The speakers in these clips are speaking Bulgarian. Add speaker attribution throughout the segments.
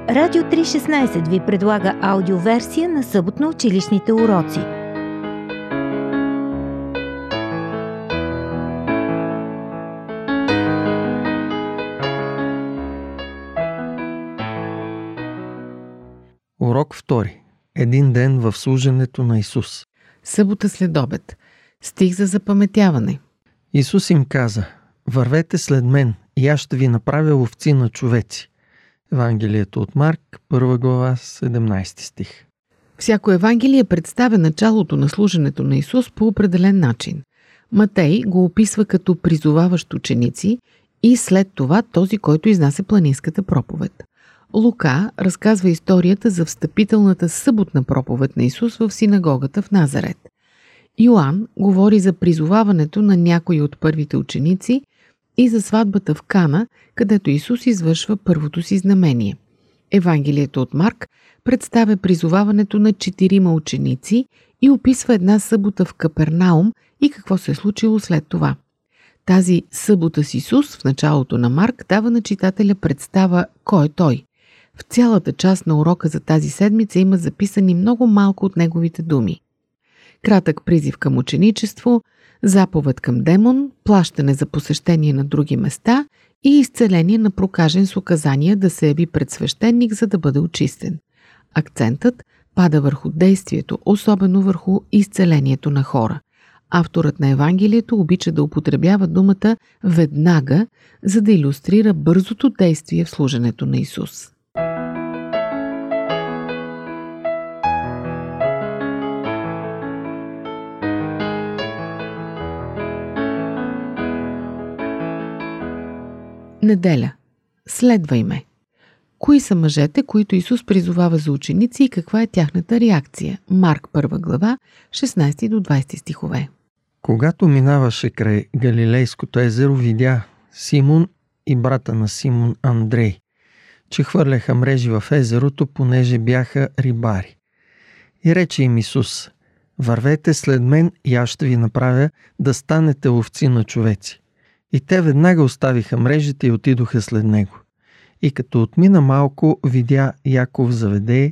Speaker 1: Радио 316 ви предлага аудиоверсия на съботно-училищните уроци.
Speaker 2: Урок 2. Един ден в служенето на Исус.
Speaker 3: Събота след обед. Стих за запаметяване.
Speaker 2: Исус им каза: вървете след мен и аз ще ви направя ловци на човеци. Евангелието от Марк, 1 глава, 17 стих.
Speaker 3: Всяко Евангелие представя началото на служенето на Исус по определен начин. Матей го описва като призоваващ ученици и след това този, който изнася планинската проповед. Лука разказва историята за встъпителната съботна проповед на Исус в синагогата в Назарет. Йоан говори за призоваването на някои от първите ученици и за сватбата в Кана, където Исус извършва първото си знамение. Евангелието от Марк представя призоваването на 4 ученици и описва една събота в Капернаум и какво се е случило след това. Тази събота с Исус в началото на Марк дава на читателя представа кой е Той. В цялата част на урока за тази седмица има записани много малко от неговите думи. Кратък призив към ученичество, заповед към демон, плащане за посещение на други места и изцеление на прокажен с указания да се яви пред свещеник, за да бъде очистен. Акцентът пада върху действието, особено върху изцелението на хора. Авторът на Евангелието обича да употребява думата веднага, за да илюстрира бързото действие в служенето на Исус. Неделя. Следвай ме. Кои са мъжете, които Исус призовава за ученици и каква е тяхната реакция? Марк 1 глава, 16 до 20 стихове.
Speaker 2: Когато минаваше край Галилейското езеро, видя Симон и брата на Симон Андрей, че хвърляха мрежи в езерото, понеже бяха рибари. И рече им Исус: вървете след мен и аз ще ви направя да станете ловци на човеци. И те веднага оставиха мрежите и отидоха след него. И като отмина малко, видя Яков Заведей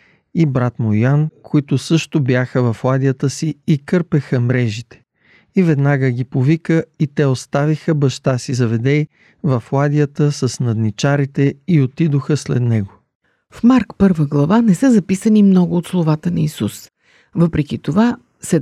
Speaker 2: и брат му Йоан, които също бяха в ладията си и кърпеха мрежите. И веднага ги повика и те оставиха баща си Заведей в ладията с надничарите и отидоха след него.
Speaker 3: В Марк 1 глава не са записани много от словата на Исус. Въпреки това,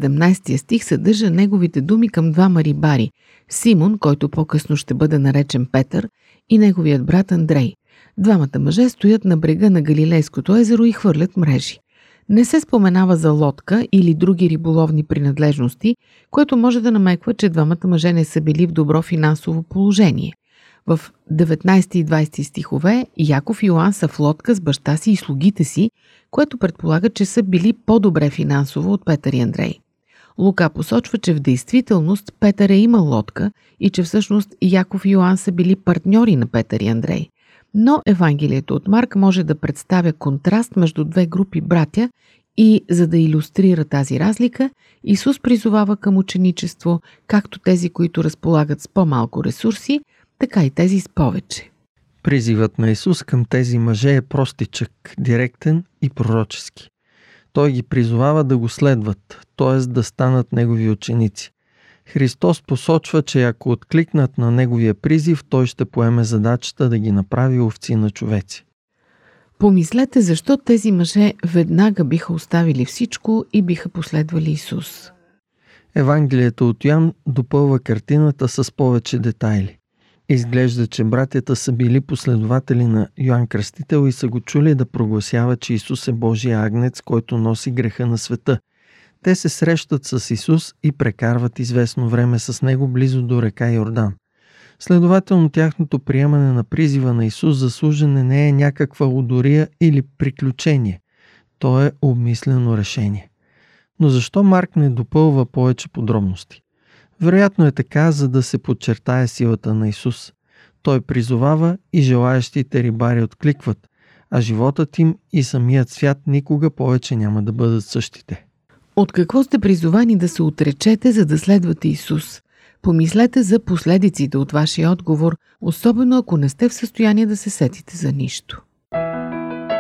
Speaker 3: 17 стих съдържа неговите думи към 2 рибари – Симон, който по-късно ще бъде наречен Петър, и неговият брат Андрей. 2 мъже стоят на брега на Галилейското езеро и хвърлят мрежи. Не се споменава за лодка или други риболовни принадлежности, което може да намеква, че 2 мъже не са били в добро финансово положение. В 19 и 20 стихове Яков и Йоан са в лодка с баща си и слугите си, което предполага, че са били по-добре финансово от Петър и Андрей. Лука посочва, че в действителност Петър е имал лодка и че всъщност Яков и Йоан са били партньори на Петър и Андрей. Но Евангелието от Марк може да представя контраст между 2 групи братя и, за да илюстрира тази разлика, Исус призовава към ученичество както тези, които разполагат с по-малко ресурси, така и тези с повече.
Speaker 2: Призивът на Исус към тези мъже е простичък, директен и пророчески. Той ги призовава да го следват, т.е. да станат негови ученици. Христос посочва, че ако откликнат на неговия призив, той ще поеме задачата да ги направи ловци на човеци.
Speaker 3: Помислете защо тези мъже веднага биха оставили всичко и биха последвали Исус.
Speaker 2: Евангелието от Йоан допълва картината с повече детайли. Изглежда, че братята са били последователи на Йоан Кръстител и са го чули да прогласява, че Исус е Божия агнец, който носи греха на света. Те се срещат с Исус и прекарват известно време с него близо до река Йордан. Следователно, тяхното приемане на призива на Исус за служене не е някаква лудория или приключение. То е обмислено решение. Но защо Марк не допълва повече подробности? Вероятно е така, за да се подчертае силата на Исус. Той призовава и желаещите рибари откликват, а животът им и самият свят никога повече няма да бъдат същите.
Speaker 3: От какво сте призовани да се отречете, за да следвате Исус? Помислете за последиците от вашия отговор, особено ако не сте в състояние да се сетите за нищо.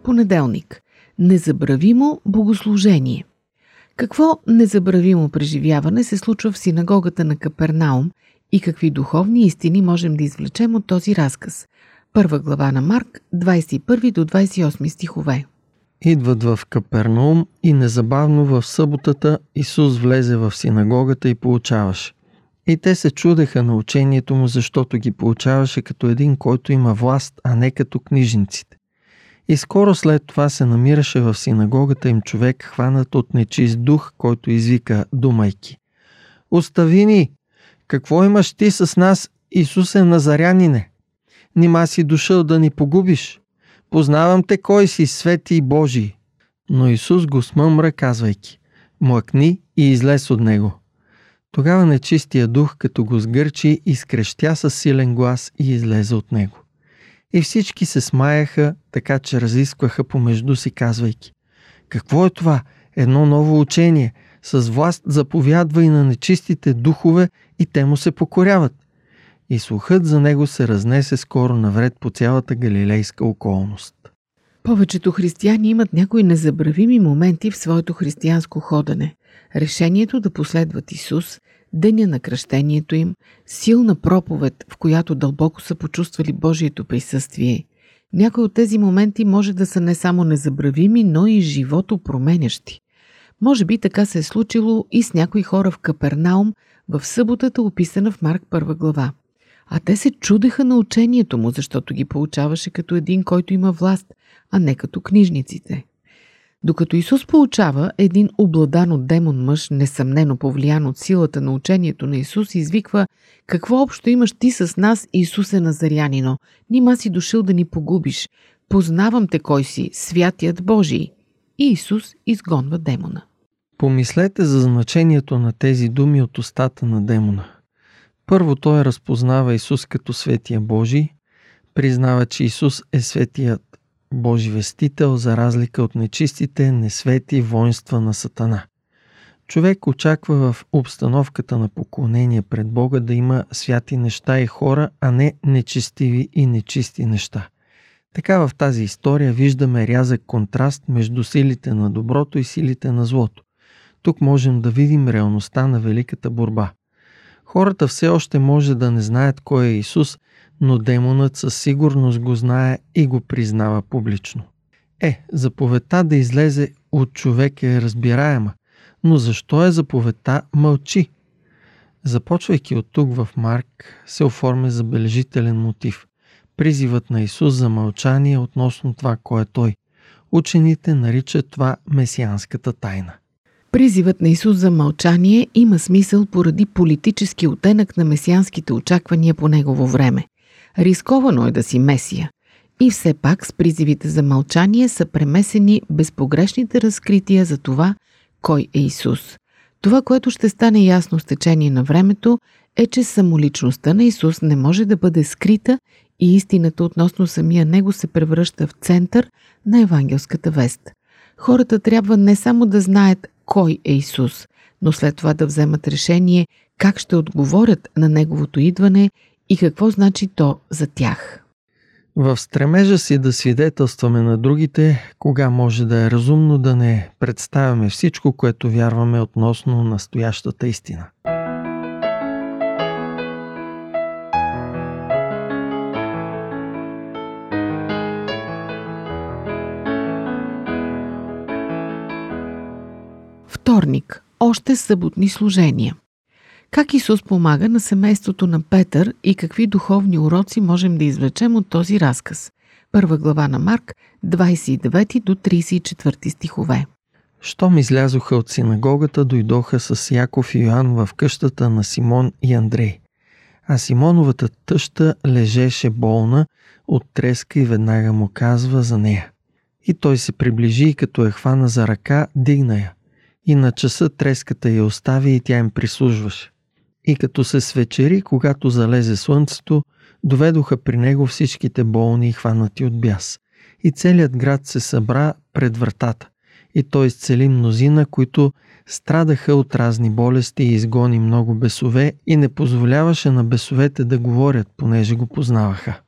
Speaker 3: Понеделник. Незабравимо богослужение. Какво незабравимо преживяване се случва в синагогата на Капернаум и какви духовни истини можем да извлечем от този разказ? 1 глава на Марк, 21 до 28 стихове.
Speaker 2: Идват в Капернаум и незабавно в съботата Исус влезе в синагогата и поучаваше. И те се чудеха на учението му, защото ги поучаваше като един, който има власт, а не като книжниците. И скоро след това се намираше в синагогата им човек, хванат от нечист дух, който извика, думайки: „Остави ни! Какво имаш ти с нас, Исусе Назарянине? Нима си дошъл да ни погубиш? Познавам те кой си, свети Божий!“ Но Исус го смъмра, казвайки: „Млъкни и излез от него.“ Тогава нечистия дух, като го сгърчи, изкрещя със силен глас и излезе от него. И всички се смаяха, така че разискваха помежду си, казвайки: „Какво е това? Едно ново учение. С власт заповядва и на нечистите духове и те му се покоряват.“ И слухът за него се разнесе скоро навред по цялата галилейска околност.
Speaker 3: Повечето християни имат някои незабравими моменти в своето християнско ходене. Решението да последват Исус, деня на кръщението им, силна проповед, в която дълбоко са почувствали Божието присъствие. Някои от тези моменти може да са не само незабравими, но и живото променящи. Може би така се е случило и с някои хора в Капернаум в съботата, описана в Марк 1 глава. А те се чудеха на учението му, защото ги поучаваше като един, който има власт, а не като книжниците. Докато Исус поучава, един обладан от демон мъж, несъмнено повлиян от силата на учението на Исус, извиква: „Какво общо имаш ти с нас, Исусе Назарянино? Нима си дошъл да ни погубиш? Познавам те кой си, святият Божий.“ И Исус изгонва демона.
Speaker 2: Помислете за значението на тези думи от устата на демона. Първо той разпознава Исус като Светия Божий, признава, че Исус е Светият Божи вестител, за разлика от нечистите, несвети воинства на Сатана. Човек очаква в обстановката на поклонение пред Бога да има святи неща и хора, а не нечестиви и нечисти неща. Така в тази история виждаме рязък контраст между силите на доброто и силите на злото. Тук можем да видим реалността на великата борба. Хората все още може да не знаят кой е Исус, но демонът със сигурност го знае и го признава публично. Заповедта да излезе от човека е разбираема, но защо е заповедта мълчи? Започвайки от тук в Марк се оформя забележителен мотив. Призивът на Исус за мълчание относно това кой е Той. Учените наричат това месианската тайна.
Speaker 3: Призивът на Исус за мълчание има смисъл поради политически оттенък на месианските очаквания по негово време. Рисковано е да си Месия. И все пак с призивите за мълчание са премесени безпогрешните разкрития за това кой е Исус. Това, което ще стане ясно с течение на времето, е, че самоличността на Исус не може да бъде скрита и истината относно самия Него се превръща в център на евангелската вест. Хората трябва не само да знаят кой е Исус, но след това да вземат решение как ще отговорят на Неговото идване и какво значи то за тях.
Speaker 2: В стремежа си да свидетелстваме на другите, кога може да е разумно да не представяме всичко, което вярваме относно настоящата истина.
Speaker 3: Вторник. Още съботни служения. Как Исус помага на семейството на Петър и какви духовни уроци можем да извлечем от този разказ? 1 глава на Марк, 29 до 34 стихове.
Speaker 2: Щом излязоха от синагогата, дойдоха с Яков и Йоан в къщата на Симон и Андрей. А Симоновата тъща лежеше болна от треска и веднага му казва за нея. И той се приближи и като я хвана за ръка, дигна я. И на часа треската я остави и тя им прислужваше. И като се свечери, когато залезе слънцето, доведоха при него всичките болни и хванати от бяс. И целият град се събра пред вратата. И той изцели мнозина, които страдаха от разни болести и изгони много бесове и не позволяваше на бесовете да говорят, понеже го познаваха.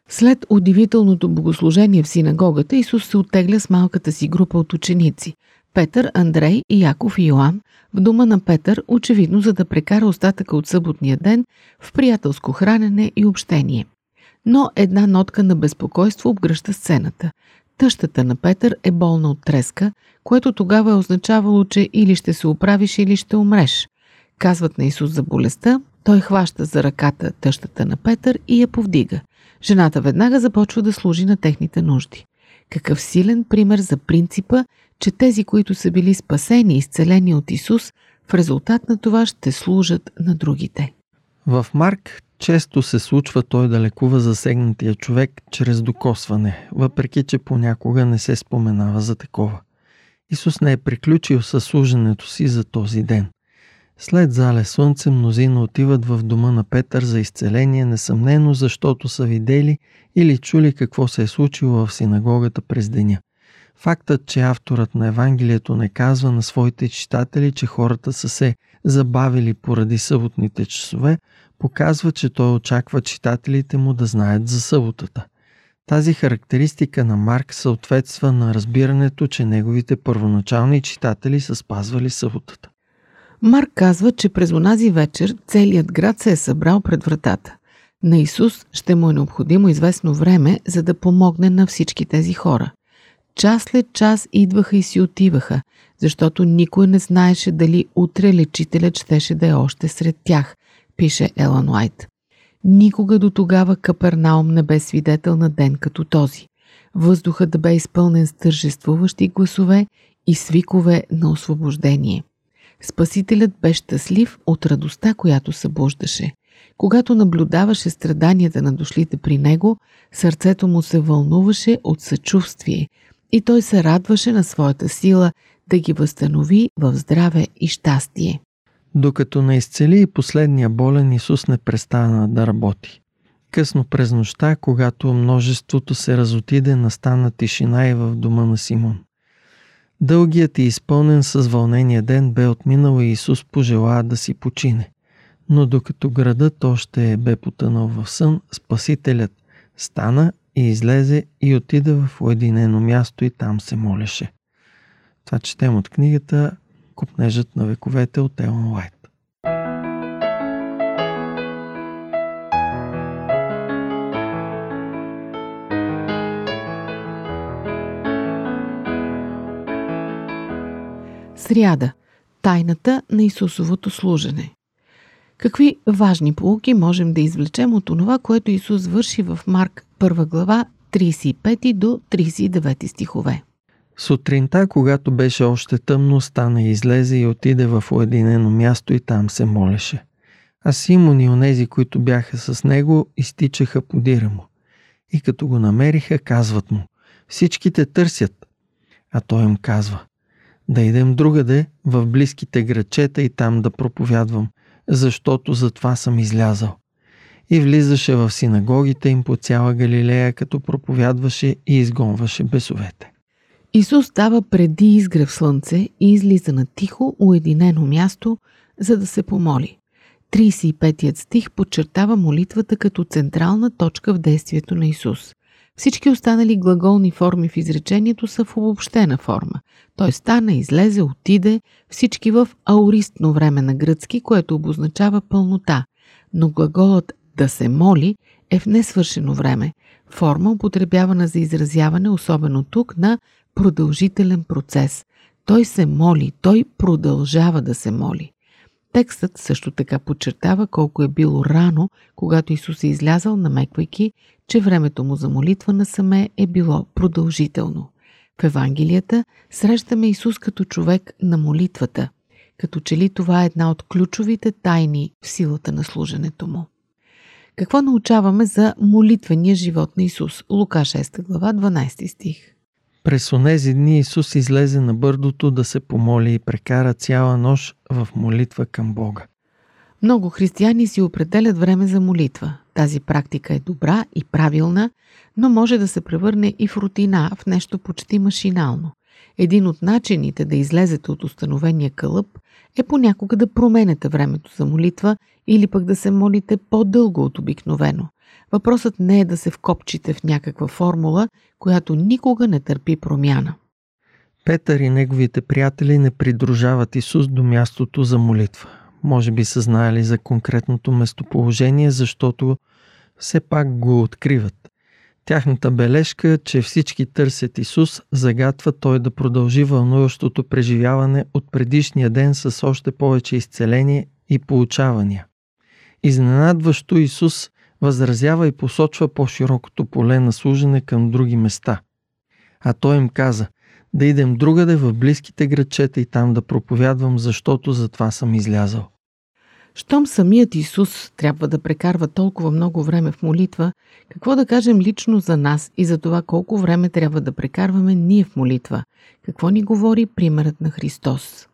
Speaker 3: След удивителното богослужение в синагогата, Исус се оттегля с малката си група от ученици – Петър, Андрей, Яков и Йоан, в дома на Петър, очевидно за да прекара остатъка от съботния ден в приятелско хранене и общение. Но една нотка на безпокойство обгръща сцената. Тъщата на Петър е болна от треска, което тогава е означавало, че или ще се оправиш, или ще умреш. Казват на Исус за болестта, той хваща за ръката тъщата на Петър и я повдига. Жената веднага започва да служи на техните нужди. Какъв силен пример за принципа, че тези, които са били спасени и изцелени от Исус, в резултат на това ще служат на другите.
Speaker 2: В Марк често се случва той да лекува засегнатия човек чрез докосване, въпреки че понякога не се споменава за такова. Исус не е приключил със служенето си за този ден. След зале слънце мнозина отиват в дома на Петър за изцеление, несъмнено, защото са видели или чули какво се е случило в синагогата през деня. Фактът, че авторът на Евангелието не казва на своите читатели, че хората са се забавили поради съботните часове, показва, че той очаква читателите му да знаят за съботата. Тази характеристика на Марк съответства на разбирането, че неговите първоначални читатели са спазвали съботата.
Speaker 3: Марк казва, че през онази вечер целият град се е събрал пред вратата. На Исус ще му е необходимо известно време, за да помогне на всички тези хора. Час след час идваха и си отиваха, защото никой не знаеше дали утре лечителят щеше да е още сред тях, пише Елън Уайт. Никога до тогава Капернаум не бе свидетел на ден като този. Въздухът да бе изпълнен с тържествуващи гласове и свикове на освобождение. Спасителят бе щастлив от радостта, която събуждаше. Когато наблюдаваше страданията на дошлите при него, сърцето му се вълнуваше от съчувствие и той се радваше на своята сила да ги възстанови в здраве и щастие.
Speaker 2: Докато не изцели и последния болен, Исус не престана да работи. Късно през нощта, когато множеството се разотиде, настана тишина и в дома на Симон. Дългият и изпълнен с вълнение ден бе отминал и Исус пожела да си почине. Но докато градът още бе потънал в сън, Спасителят стана и излезе и отиде в уединено място и там се молеше. Това четем от книгата "Копнежът на вековете" от Елън Уайт.
Speaker 3: Сряда. Тайната на Исусовото служене. Какви важни поуки можем да извлечем от това, което Исус върши в Марк 1 глава 35 до 39 стихове?
Speaker 2: Сутринта, когато беше още тъмно, стана и излезе и отиде в уединено място и там се молеше. А Симон и онези, които бяха с него, изтичаха подира му. И като го намериха, казват му: "Всичките търсят." А той им казва: "Да идем другаде, в близките градчета и там да проповядвам, защото за това съм излязъл." И влизаше в синагогите им по цяла Галилея, като проповядваше и изгонваше бесовете.
Speaker 3: Исус става преди изгрев слънце и излиза на тихо, уединено място, за да се помоли. 35-тият стих подчертава молитвата като централна точка в действието на Исус. Всички останали глаголни форми в изречението са в обобщена форма. Той стана, излезе, отиде, всички в аористно време на гръцки, което обозначава пълнота. Но глаголът "да се моли" е в несвършено време, форма употребявана за изразяване, особено тук, на продължителен процес. Той се моли, той продължава да се моли. Текстът също така подчертава колко е било рано, когато Исус е излязъл, намеквайки, че времето му за молитва насаме е било продължително. В Евангелията срещаме Исус като човек на молитвата, като че ли това е една от ключовите тайни в силата на служенето му. Какво научаваме за молитвения живот на Исус? Лука 6 глава 12 стих.
Speaker 2: През онези дни Исус излезе на бърдото да се помоли и прекара цяла нощ в молитва към Бога.
Speaker 3: Много християни си определят време за молитва. Тази практика е добра и правилна, но може да се превърне и в рутина, в нещо почти машинално. Един от начините да излезете от установения кълъп е понякога да променете времето за молитва или пък да се молите по-дълго от обикновено. Въпросът не е да се вкопчите в някаква формула, която никога не търпи промяна.
Speaker 2: Петър и неговите приятели не придружават Исус до мястото за молитва. Може би са знаели за конкретното местоположение, защото все пак го откриват. Тяхната бележка, че всички търсят Исус, загатва той да продължи вълнуващото преживяване от предишния ден с още повече изцеление и получавания. Изненадващо Исус възразява и посочва по-широкото поле на служене към други места. А той им каза: да идем другаде в близките градчета и там да проповядвам, защото за това съм излязъл.
Speaker 3: Щом самият Исус трябва да прекарва толкова много време в молитва, какво да кажем лично за нас и за това колко време трябва да прекарваме ние в молитва? Какво ни говори примерът на Христос?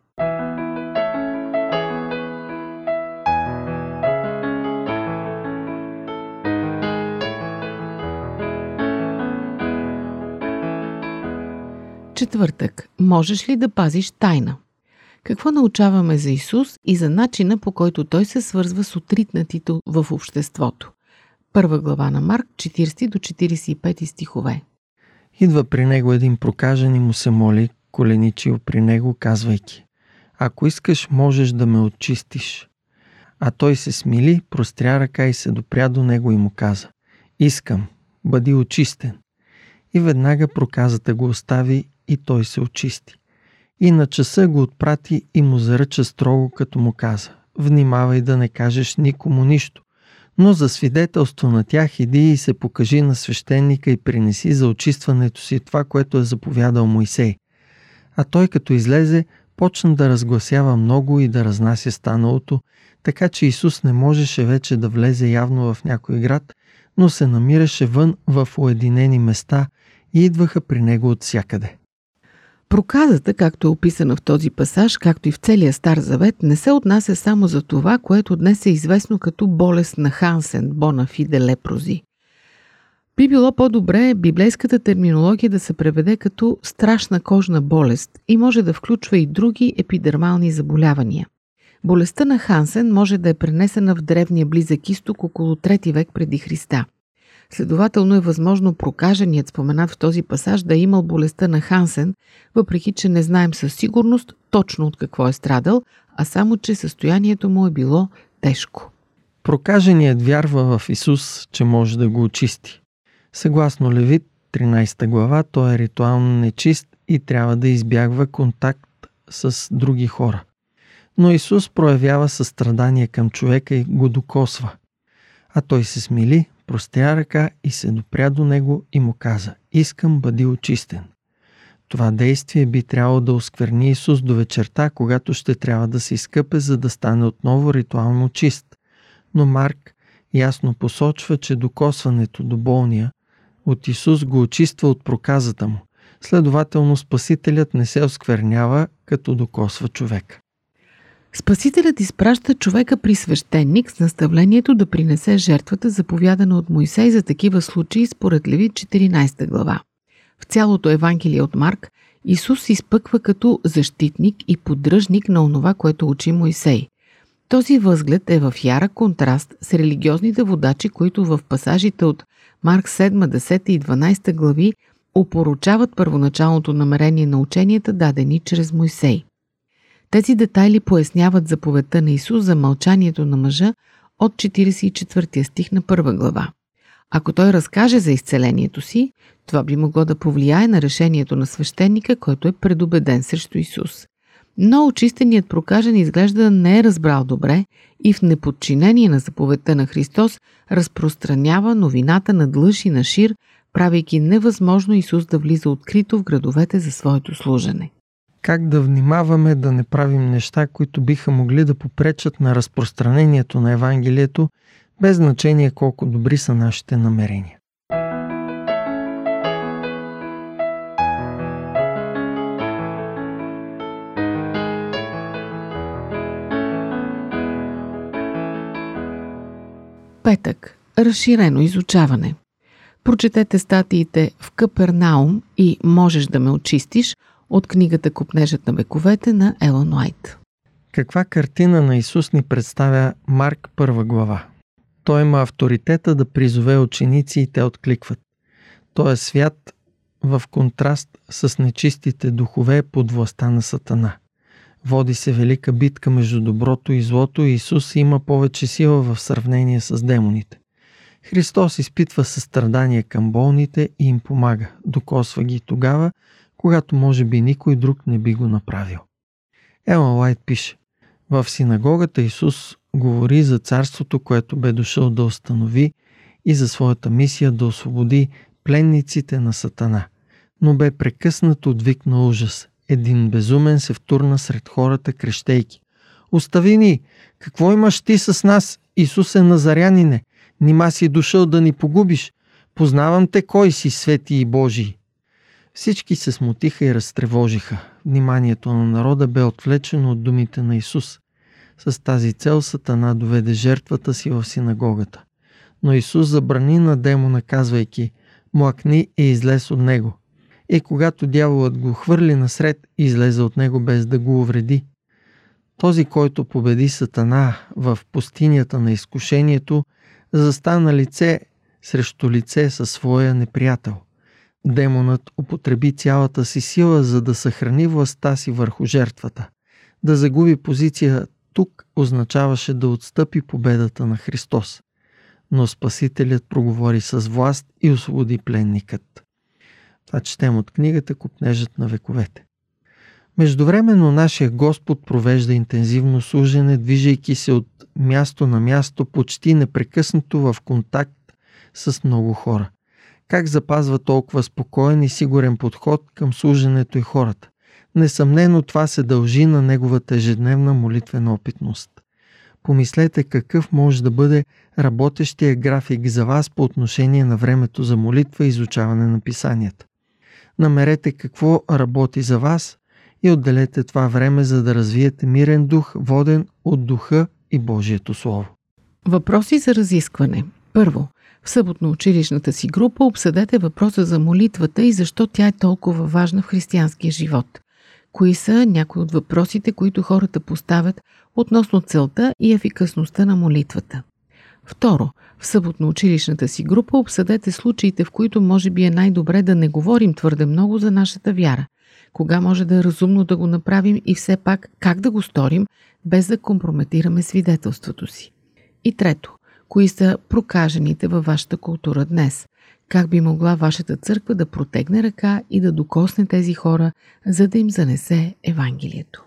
Speaker 3: Четвъртък. Можеш ли да пазиш тайна? Какво научаваме за Исус и за начина, по който Той се свързва с отритнатите в обществото? 1 глава на Марк, 40 до 45 стихове.
Speaker 2: Идва при него един прокажен и му се моли, коленичил при него, казвайки: ако искаш, можеш да ме очистиш. А той се смили, простря ръка и се допря до него и му каза: искам, бъди очистен. И веднага проказата го остави и той се очисти. И на часа го отпрати и му заръча строго, като му каза: внимавай да не кажеш никому нищо, но за свидетелство на тях иди и се покажи на свещеника и принеси за очистването си това, което е заповядал Мойсей. А той, като излезе, почна да разгласява много и да разнася станалото, така че Исус не можеше вече да влезе явно в някой град, но се намираше вън в уединени места и идваха при него отвсякъде.
Speaker 3: Проказата, както е описана в този пасаж, както и в целия Стар Завет, не се отнася само за това, което днес е известно като болест на Хансен, bona fide leprosi. Би било по-добре библейската терминология да се преведе като страшна кожна болест и може да включва и други епидермални заболявания. Болестта на Хансен може да е пренесена в древния Близък изток около 3 век преди Христа. Следователно е възможно прокаженият, споменат в този пасаж, да е имал болестта на Хансен, въпреки че не знаем със сигурност точно от какво е страдал, а само че състоянието му е било тежко.
Speaker 2: Прокаженият вярва в Исус, че може да го очисти. Съгласно Левит, 13 глава, той е ритуално нечист и трябва да избягва контакт с други хора. Но Исус проявява състрадание към човека и го докосва. А той се смили, простря ръка и се допря до него и му каза: искам, бъди очистен. Това действие би трябвало да оскверни Исус до вечерта, когато ще трябва да се изкъпе, за да стане отново ритуално чист. Но Марк ясно посочва, че докосването до болния от Исус го очиства от проказата му. Следователно Спасителят не се осквернява, като докосва човека.
Speaker 3: Спасителят изпраща човека при свещеник с наставлението да принесе жертвата, заповядана от Мойсей за такива случаи според Левит 14 глава. В цялото Евангелие от Марк Исус се изпъква като защитник и поддръжник на онова, което учи Мойсей. Този възглед е в ярък контраст с религиозните водачи, които в пасажите от Марк 7, 10 и 12 глави опорочават първоначалното намерение на ученията, дадени чрез Мойсей. Тези детайли поясняват заповедта на Исус за мълчанието на мъжа от 44 стих на 1 глава. Ако той разкаже за изцелението си, това би могло да повлияе на решението на свещеника, който е предубеден срещу Исус. Но очистеният прокажен изглежда не е разбрал добре и в неподчинение на заповедта на Христос разпространява новината на длъж и на шир, правейки невъзможно Исус да влиза открито в градовете за своето служене.
Speaker 2: Как да внимаваме да не правим неща, които биха могли да попречат на разпространението на Евангелието, без значение колко добри са нашите намерения.
Speaker 3: Петък. Разширено изучаване. Прочетете статиите в Капернаум и Можеш да ме очистиш от книгата Копнежът на вековете на Елън Уайт.
Speaker 2: Каква картина на Исус ни представя Марк 1 глава? Той има авторитета да призове ученици и те откликват. Той е свят в контраст с нечистите духове под властта на Сатана. Води се велика битка между доброто и злото и Исус има повече сила в сравнение с демоните. Христос изпитва състрадание към болните и им помага, докосва ги тогава, когато може би никой друг не би го направил. Елън Уайт пише: в синагогата Исус говори за царството, което бе дошъл да установи, и за своята мисия да освободи пленниците на Сатана. Но бе прекъснат от вик на ужас. Един безумен се втурна сред хората, крещейки: „Остави ни! Какво имаш ти с нас, Исусе Назарянине? Нима си дошъл да ни погубиш? Познавам те кой си, свети и Божий!“ Всички се смутиха и разтревожиха. Вниманието на народа бе отвлечено от думите на Исус. С тази цел Сатана доведе жертвата си в синагогата. Но Исус забрани на демона, казвайки: „Млъкни и излез от него.“ И когато дяволът го хвърли насред, излезе от него без да го увреди. Този, който победи Сатана в пустинята на изкушението, застана лице срещу лице със своя неприятел. Демонът употреби цялата си сила, за да съхрани властта си върху жертвата. Да загуби позиция тук означаваше да отстъпи победата на Христос. Но Спасителят проговори с власт и освободи пленникът. Това четем от книгата „Копнежът на вековете“. Междувременно нашия Господ провежда интензивно служене, движейки се от място на място, почти непрекъснато в контакт с много хора. Как запазва толкова спокоен и сигурен подход към служенето и хората? Несъмнено това се дължи на неговата ежедневна молитвена опитност. Помислете какъв може да бъде работещия график за вас по отношение на времето за молитва и изучаване на писанията. Намерете какво работи за вас и отделете това време, за да развиете мирен дух, воден от Духа и Божието Слово.
Speaker 3: Въпроси за разискване. Първо, в съботно-училищната си група обсъдете въпроса за молитвата и защо тя е толкова важна в християнския живот. Кои са някои от въпросите, които хората поставят относно целта и ефикасността на молитвата? Второ, в съботно-училищната си група обсъдете случаите, в които може би е най-добре да не говорим твърде много за нашата вяра. Кога може да е разумно да го направим и все пак как да го сторим, без да компрометираме свидетелството си. И трето, кои са прокажените във вашата култура днес? Как би могла вашата църква да протегне ръка и да докосне тези хора, за да им занесе Евангелието?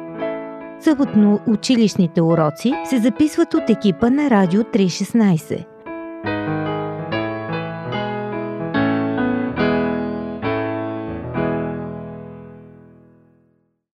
Speaker 1: Съботно-училищните уроци се записват от екипа на Радио 316.